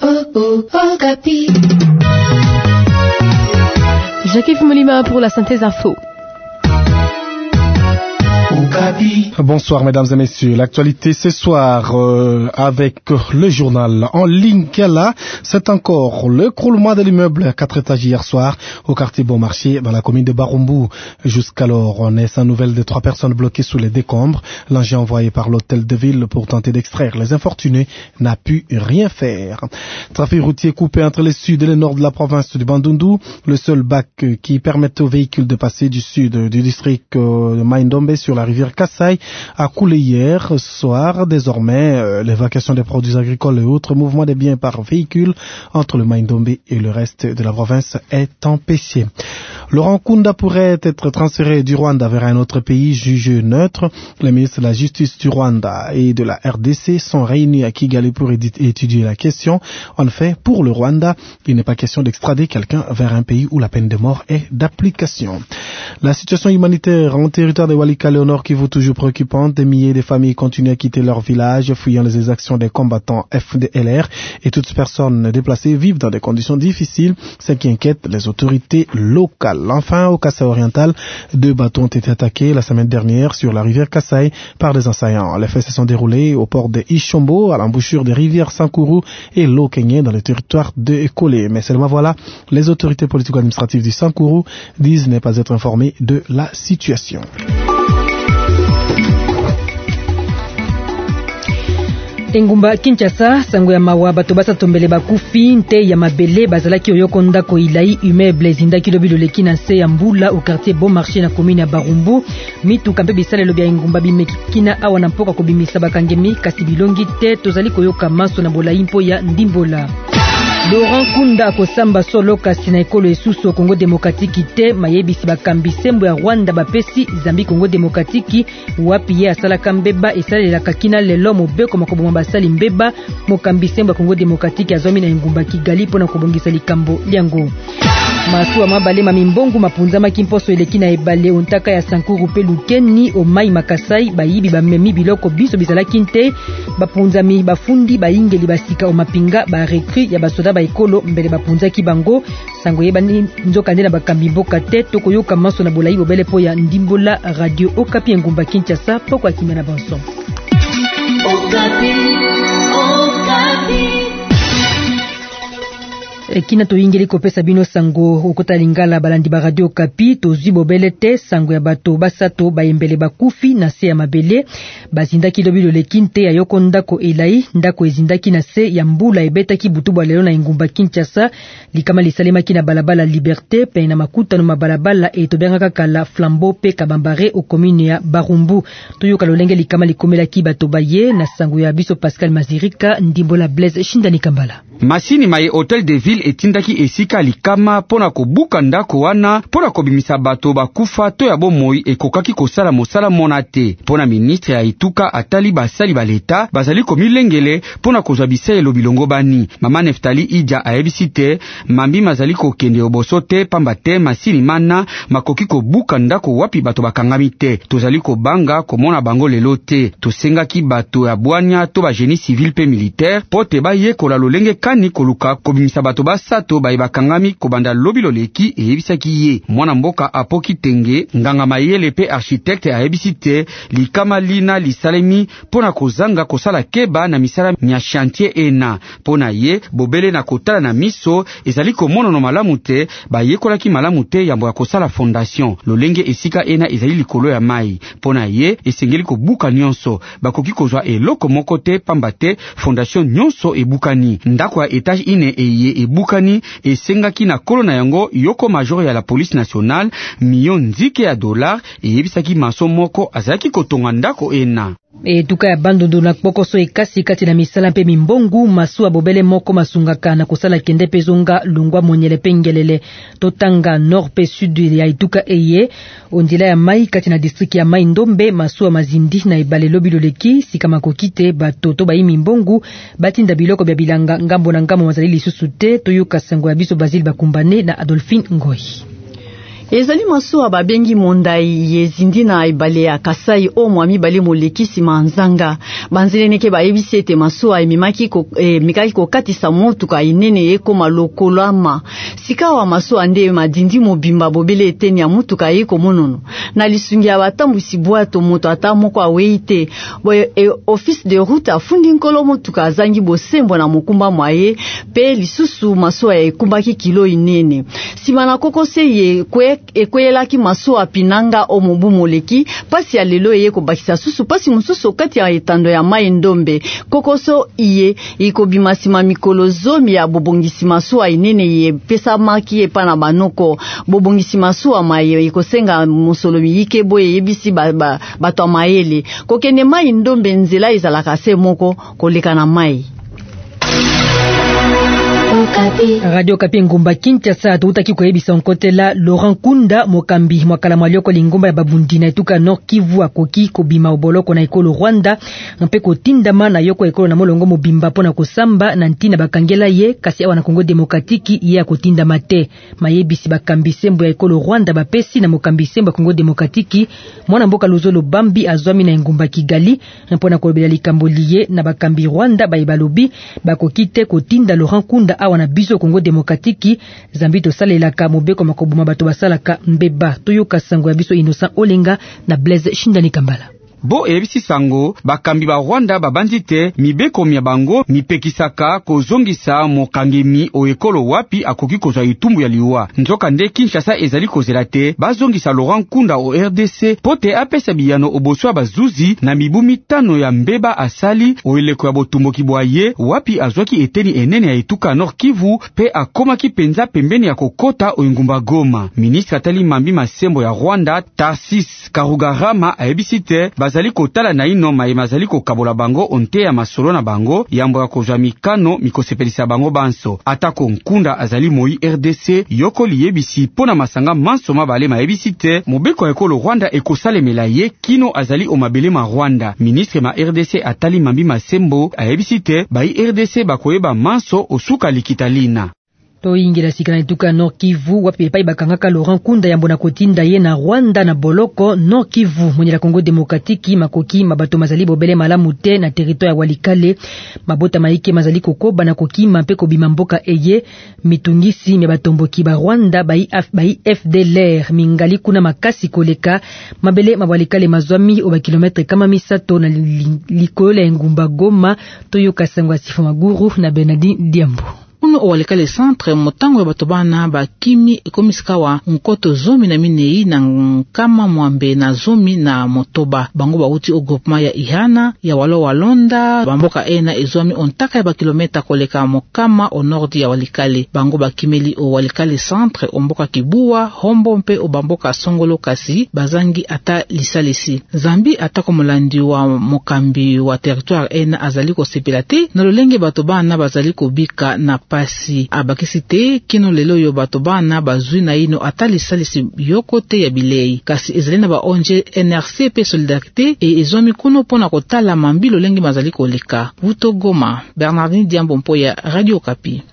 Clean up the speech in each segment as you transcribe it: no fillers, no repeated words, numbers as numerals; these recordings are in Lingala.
Jacques Molima pour la synthèse info. Bonsoir mesdames et messieurs. L'actualité ce soir avec le journal en ligne Kala, c'est encore le croulement de l'immeuble à 4 étages hier soir au quartier Bon Marché dans la commune de Barumbu. Jusqu'alors, on est sans nouvelles de 3 personnes bloquées sous les décombres. L'engin envoyé par l'hôtel de ville pour tenter d'extraire les infortunés n'a pu rien faire. Trafic routier coupé entre le sud et le nord de la province du Bandundu. Le seul bac qui permettait aux véhicules de passer du sud du district de Maindombe sur la rivière Kassai a coulé hier soir. Désormais, l'évacuation des produits agricoles et autres mouvements des biens par véhicule entre le Maindombe et le reste de la province est empêché. Laurent Kunda pourrait être transféré du Rwanda vers un autre pays jugé neutre. Les ministres de la Justice du Rwanda et de la RDC sont réunis à Kigali pour étudier la question. En fait, pour le Rwanda, il n'est pas question d'extrader quelqu'un vers un pays où la peine de mort est d'application. La situation humanitaire en territoire de Walikale au nord Kivu toujours préoccupante. Des milliers de familles continuent à quitter leur village, fuyant les exactions des combattants FDLR, et toutes personnes déplacées vivent dans des conditions difficiles, ce qui inquiète les autorités locales. Enfin, au Kassai oriental, 2 bateaux ont été attaqués la semaine dernière sur la rivière Kassai par des assaillants. Les faits se sont déroulés au port de Ishombo, à l'embouchure des rivières Sankuru et Lokenye dans le territoire de Ekole. Mais seulement voilà, les autorités politico-administratives du Sankuru disent ne pas être informées de la situation. Engumba Kinshasa, sango ya mawa bato basa tombele bakufi nte ya mabele bazalaki oyoko ndako ilai immeuble zindaki lobi loleki na se ya mbula au quartier Bon Marché na commune ya Barumbu. Mituka mpe bisale lobi ya engumba bimekina awa na mpoka kobimisa bakangemi kasi bilongi te tozali koyoka maso na bolai mpo ya ndimbola. Laurent Kunda kosamba solo kasi na ekolo esusu o Congo Démocratique te mayebisi bakambisembo ya Rwanda bapesi Zambie Congo Démocratique wapi ye asalaka mbeba esalelaka kina lelo mobeko makoboma basali mbeba mokambisembo ya Congo Démocratique azomi na engumba Kigali pona kobongisa likambo liango. Masuwa mabale mamimbongu mapunzama kimposo eleki na ebale ontaka ya Sankuru pe Lukeni o mai Makasai bayibi bamemi biloko biso bizalaki nte bapunzami bafundi bayingeli basika o mapinga ba recrue ya basoda ba ekolo mbele bapunzaki bango sango yebani nzoka ndena bakambi mboka te tokoyoka maso na bolayi bobele po ya ndimbola radio Okapi engumba Kinshasa poko akimya na banso. Okapi. Kina toyingeli kopesa bino sango okota lingala balandi ba radio Okapi tozwi bobele te sango ya bato basato bayembele bakufi na se ya mabele bazindaki lobi loleki nte ya yoko ndako elai ndako ezindaki na se ya mbula ebetaki butu bwa lelo na engumba Kinshasa likama lisalemaki na balabala Liberté pe na makutano mabalabala etobengaka kala Flambeau pe Kabambare o commune ya Barumbu toyoka lolenge likama likomelaki bato baye na sango ya biso Pascal Mazirika ndimbola Blaise Shindani Kambala. Masini maye hotel de ville etindaki esika likama pona kobuka ndako wana pona kobimisa bato bakufa to ya bomoi ekokaki kosala mosala mona te. Pona ministre ya Ituka atali basali baleta bazali komilengele pona kozwa biselo bilongo bani. Mama Neftali Idja ayebisi te mambi mazali kokende oboso te pamba te masini mana makoki kobuka ndako wapi bato bakangami te. Tozali kobanga komona bango lelo te. Tosengaki bato ya bwanya to ba génie civil pe militaire pote baye kola lolenge kani koluka kobimisa bato basato baye bakangami kobanda lobi loleki eyebisaki ye. Mwana mboka apoki tenge nganga mayele pe architecte ayebisi te likama lina lisalemi pona kozanga kosala keba na misala nya chantier ena pona ye bobele na kotala na miso ezali komono no malamu te bayekolaki malamu te yambo ya kosala fondation lolenge esika ena ezali likolo ya mai pona ye esengeli kobuka nyonso bakoki kozwa eloko moko te pamba te fondation nyonso ebukani ndako ya etage ine eye ebukani esengaki na kolo na yango yoko major ya la police nationale million nzike ya dollar eyebisaki maso moko azalaki kotonga ndako ena. Tuka ya bandundu na pokoso ekasi kati na misala mpe mimbongu masuwa bobele moko masungaka na kosala kende pezonga lungwa monyele pengelele totanga nord pe sud ya ituka eye ondila ya mai kati na district ya mai ndombe masuwa mazindi na ibale lobi loleki sika makokite batoto bayi mimbongu batinda biloko bya bilanga ngambo na ngambo mazali lisusu te toyoka sango ya biso Basile Bakumbane na Adolphine Ngoi. ezali masuwa babengi mondai yezindi na ibale ya Kasai o mwami bale molekisi manzanga banzeleneke bayebisi ete masuwa mikaki kokatisa motuka inene ekoma lokolama sikawa masuwa nde madindi mobimba bobele eteni ya motuka ekomonono na lisungi ya batambusi bwato moto ata moko aweite office de route afundi nkolo motuka azangi bosembo na mokumba mwaye pe lisusu masuwa ekumbaki kilo inene simana kokose ye ekweyelaki masuwa pinanga o mobu moleki pasi ya lelo eye kobakisa susu pasi mususu kati ya etando ya mai ndombe kokoso iye ikobima sima mikolo zomi ya bobongisi masuwa inene ye pesa maki epa na banoko bobongisi masuwa mai ikosenga musolomi yike boye yebisi bato mayele kokene mai ndombe nzela ezalaka se moko koleka na mai. Radio Kapi Ngumba Kinshasa tutaki koyebisa nkotela Laurent Kunda mokambi mwakala mwalioko lingumba ya babundi na etuka Nord Kivu akoki kobima oboloko na ekolo Rwanda mpe kotindama na yoko ekolo na molongo mobimba pona kosamba na ntina bakangela ye kasi awa na Kongo Demokratiki ye akotindama te mayebisi bakambi sembo ya ekolo Rwanda bapesi na mokambi sembo ya Kongo Demokratiki mwana mboka Luzolo Bambi azwami na Ngumba Kigali mpona kolobela likambo liye na bakambi Rwanda bayebalobi bakoki te kotinda Laurent Kunda awa na biso Kongo Demokratiki zambi to salelaka mobeko makobuma bato basalaka mbeba toyoka sango ya biso Innocent Olenga na Blaise Shindani Kambala. Bo ebisi sango bakambi ba Rwanda babandi te mibeko mya bango mipekisaka kozongisa mokangemi o ekolo wapi akoki kozwa itumbu ya liwa nzoka nde Kinshasa ezali kozela te bazongisa Laurent Kunda o RDC pote apesa biyano oboswa bazuzi na mibu mitano ya mbeba asali o eleko ya botumboki bwaye wapi azwaki eteni enene ya etuka Nord Kivu pe akomaki penza pembeni ya kokota o Ngumba Goma. Ministre atali mambi masembo ya Rwanda Tarsis Karugarama aebisi te bazali kotala na ino mazali kokabola bango onte ya masolo na bango yambo ya kozwa mikano mikosepelisa bango banso atako Nkunda azali moi RDC yoko liyebisi pona masanga manso mabale mayebisi te mobeko ya ekolo Rwanda ekosalemela ye kino azali omabele ma Rwanda. Ministre ma RDC atali mambi masembo ayebisi te bai RDC bakoyeba manso osuka likitalina. Toingira sikana etuka Nord Kivu wapi epai bakangaka Laurent Kunda yambo na kotinda ye na Rwanda na boloko Nord Kivu mwenye la Kongo Demokratiki makoki mabato mazali bobele malamu te na territoire ya Walikale mabota maike mazali kokoba na kokima mpe kobima mboka eye mitungisi me batomboki ba Rwanda bai FDLR mingali kuna makasi koleka mabele mawalikale mazwami oba kilometre kama misato na likolo ya Ngumba Goma toyoka sangwa Sifa Maguru na Bernardin Diambo. Uno Walikale centre motango ya bato bana bakimi ekomisikawa nkoto zomi na minei na nkama mwambe na zomi na motoba bango bauti o groupement ya Ihana ya walo walonda bamboka ena ezwami ontaka ya bakilometa koleka mokama o nord ya Walikale bango bakimeli o Walikale centre omboka Kibua Hombo mpe o bamboka Songolo kasi bazangi ata lisalisi zambi atako molandi wa mokambi wa territoire ena azali kosepela te na lolenge bato bana bazali kobika na pasi abakisi te kino lelo yo bato bana bazwi na ino atali salisi yoko te ya bilei kasi ezali na ba onje NRC pe solidarité e ezomi kuno pona kotala mambilo lengi mazali koleka. Buto Goma, Bernardine Diambo Mpoya, Radio Kapi.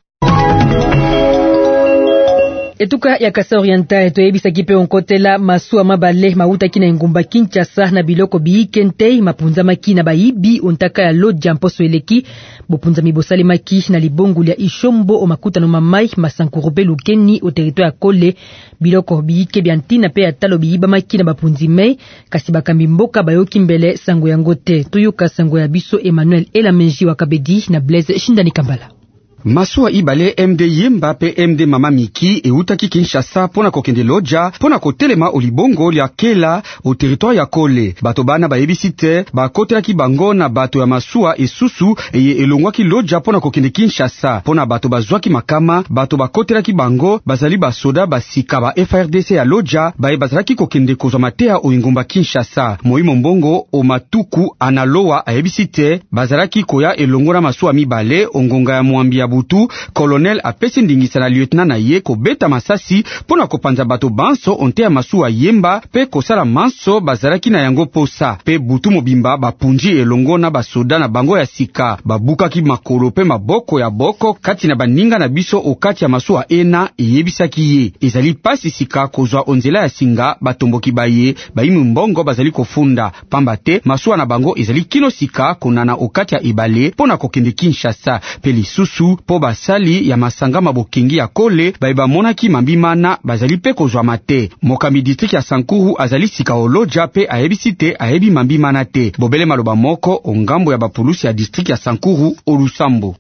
Etuka ya Kasa Oriental toyebisa kipe onkotela masuwa mabale mauta kina Ngumba Kinshasa na biloko biikentei mapunza maki na baibi ontaka ya Lodja mposo eleki bopunza mibosali maki na libongu ya Ishombo o makuta no mamai masankurobe lukeni o territoire ya Kole biloko biike biantina pe atalo biiba maki na bapunzi mei kasi bakambi mboka bayoki mbele sango yango te toyoka sango ya biso Emmanuel Elamenji wa Kabedi na Blaise Shindani Kambala. Masuwa ibale MD Yemba pe MD Mama Miki eutaki Kinshasa pona kokende Lodja pona kotelema olibongo lya Kela o territoire ya Kole bato bana bayebisi te bakotelaki bango na bato ya masuwa esusu eye elongwaki Lodja pona kokende Kinshasa pona bato bazwaki makama bato bakotelaki bango bazali basoda basika ba FRDC ya Lodja baye bazalaki kokende kozwa matea o Ngumba Kinshasa Moimo Mbongo o Matuku analoa ayebisi te bazalaki koya elongo na masuwa mibale ongonga ya mwambi ya butu, colonel apesi ndingisa na lieutenant na ye kobeta masasi pona kopanza bato banso onte ya masuwa yemba pe kosala manso bazalaki na yango posa. Pe butu mobimba bapunji elongo na basoda na bango ya sika babukaki makolo pe maboko ya boko kati na baninga na biso okati ya masuwa ena eyebisaki ye. Ezali pasi sika kozwa onzela ya singa batomboki baye baimi mbongo bazali kofunda pamba te masuwa na bango ezali kino sika konana okati ya ibale pona kokende Kinshasa. Pe lisusu po basali ya masanga mabokengi ya kole baiba monaki mambimana bazali pe kozwa mate. Mokambi district ya Sankuru azali sika oloja pe ayebisi te ayebi mambimana te. Bobele maloba moko ongambo ya bapulusi ya district ya Sankuru Olusambo.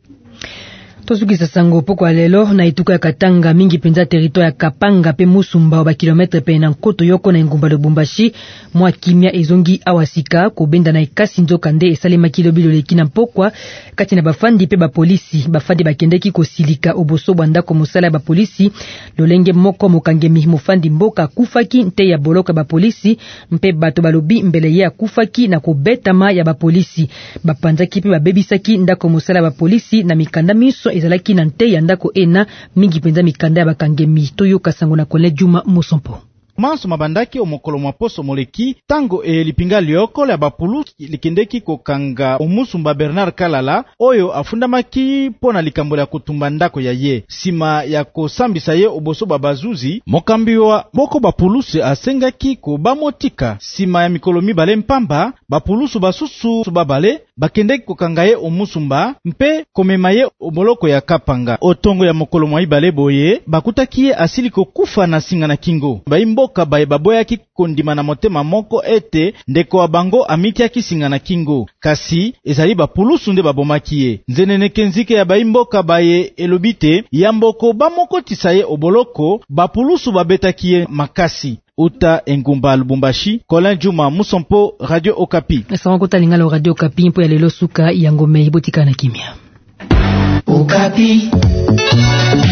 Tozukisa sango poko lelo na ituka ya Katanga mingi penza territoire ya Kapanga pe Musumba ba kilometre pe na nkoto yoko na Ngumba Lubumbashi mwa kimia ezongi awasika kobenda na ikasi nzoka nde esalema kilobilo lekina pokwa kati na bafandi pe ba polisi bafandi bakendeki kosilika oboso banda ko musala ba polisi lolenge moko mokangemi mufandi mboka kufaki nte ya boloka ba polisi mpe bato balobi mbele ya kufaki na kobetama ya ba polisi bapanzaki pe babebisaki ndako musala ba polisi na mikanda miso ezalaki na nte ya ndako ena mingi penza mikanda ya bakangemi toyo kasango na Kole Juma Musompo. Manso mabandaki omokolo mwa poso moleki tango lipinga lioko la bapulu likendeki kokanga Omusumba Bernard Kalala oyo afundamaki pona likambo ya kutumba ndako ya ye sima ya kosambisa ye oboso babazuzi mokambi wa boko bapulusi asengaki ko bamotika sima ya mikolo mibale mpamba bapulusu basusu babale bakendeki kokanga ye Omusumba mpe komema ye omoloko ya Kapanga otongo ya mokolo mwa ibale boye bakutaki ye asili kokufa na singa na kingo baimbo baye baboyaki kondima na motema moko ete ndeko wa bango amikiaki singa na kingo kasi ezali bapulusu nde babomaki ye nzeneneke nzike ya baimboka baye elobite ya mboko bamokotisa ye oboloko bapulusu babetaki ye makasi. Uta Ngumba Lubumbashi, Colin Juma Musompo, Radio Okapi. Sawa kota lingalo Radio Okapi mpo ya lelo suka ya ngome ibotika na kimia. Okapi.